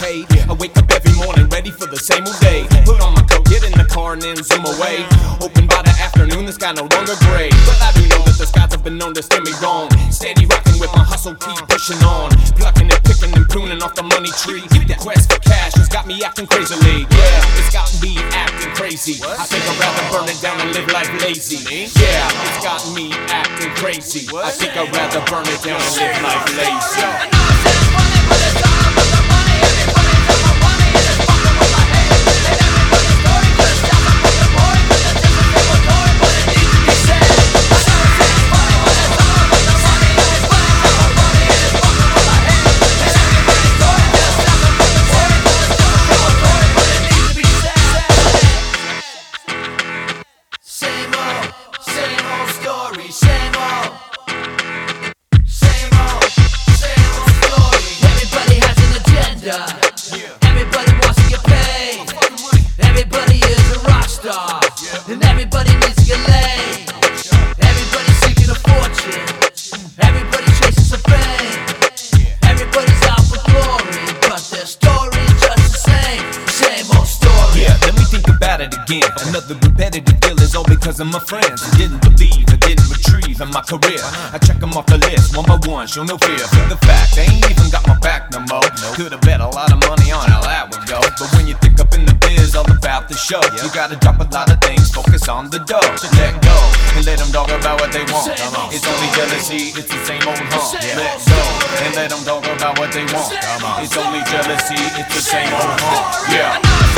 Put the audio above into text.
paid. I wake up every morning ready for the same old day. Put on my coat, get in the car and then zoom away. Hoping by the afternoon the sky no longer gray. But I do know that the skies have been known to steer me wrong. Steady rocking with my hustle, keep pushing on. Plucking and picking and pruning off the money tree. The quest for cash has got me acting crazily. Yeah, it's got me acting crazy. I think I'd rather burn it down and live life lazy. Yeah, it's got me acting crazy. I think I'd rather burn it down and live life lazy. Everybody wants to get paid. Everybody is a rock star, and everybody needs to get laid. Everybody's seeking a fortune. Everybody's chasing some fame. Everybody's out for glory, but their story's just the same old story. Yeah, let me think about it again. Another repetitive deal is all because of my friends. I didn't believe, I didn't retrieve in my career. I check them off the list, one by one, show no fear. For the fact, they ain't even got my back no more. Could've bet a lot of money on how that would go. But when you think up in the biz, all about the show, you gotta drop a lot of things, focus on the dough. Let go, and let them talk about what they want. It's only jealousy, it's the same old hump. Let go, and let them talk about what they want. It's only jealousy, it's the same old hump. Yeah.